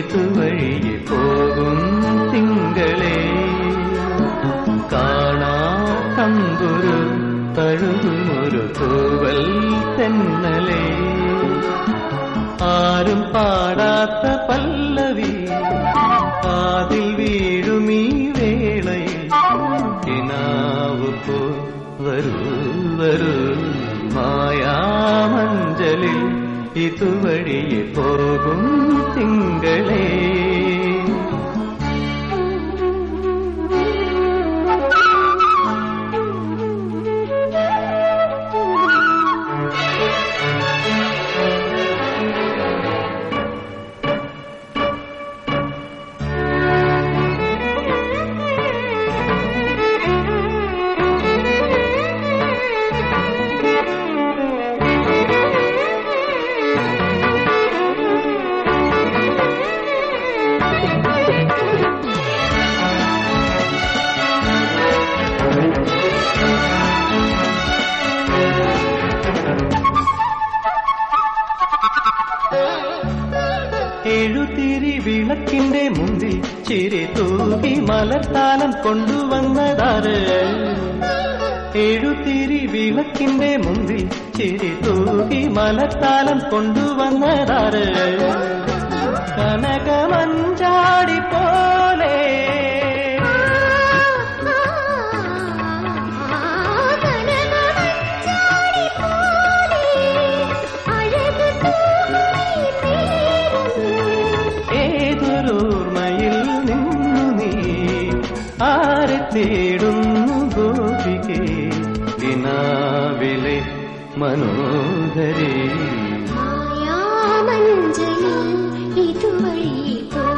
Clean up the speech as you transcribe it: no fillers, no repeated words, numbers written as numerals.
ഇതുവഴിയെ പോകും തിങ്കളേ കാണാ കമ്പുരു തഴുകുമൊരു തൂവൽ തെന്നലേ ആരും പാടാത്ത പല്ലവി കാതിൽ വീഴുമീ വേളയിൽ കിനാവ് പോ വരൂ വരൂ മായാമഞ്ചലിൽ ഇതുവഴിയെ പോകും തിങ്കളേ എഴുതിരി വിളക്കിന്റെ മുമ്പിൽ ചിരി തൂകി മലത്താലം കൊണ്ടുവന്നതാര് എഴുതിരി വിളക്കിന്റെ മുമ്പിൽ ചിരി തൂകി മലത്താലം കൊണ്ടുവന്നതാര് കനകമഞ്ചാടി പോലെ ഏതൊരോർമ്മയിൽ നിന്നു നീ ആരെ തേടുന്നു ഗോപികേ ദിനാവിലെ മനോഹരേ മായാമഞ്ചലിൽ ഇതുവഴി